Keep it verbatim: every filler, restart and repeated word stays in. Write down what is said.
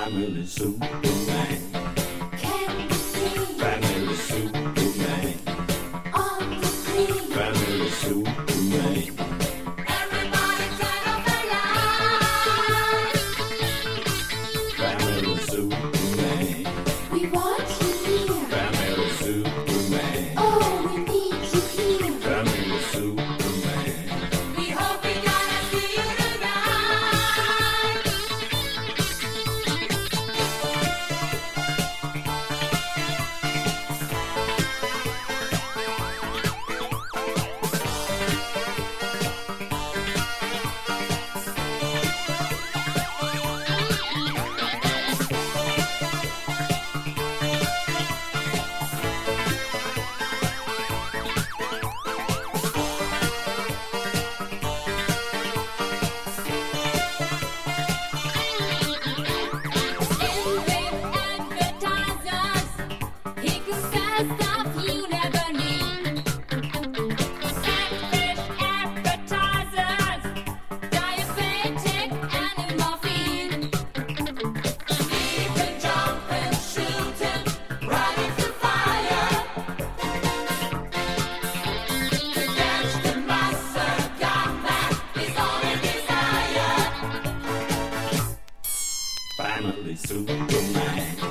Family Superman. Can be seen Family Superman. on the screen. Family Superman. Everybody turn off the lights. Family Superman. We want you here. Family Superman. Oh, we need you here. Family Superman. We hope we gonna see you tonight. Advertisers, he can sell stuff you never need. Catfish advertisers, diabetic animal feed. Leaping, jumping, shooting, right into fire. To catch the monster, God, that is all they desire. Family Superman.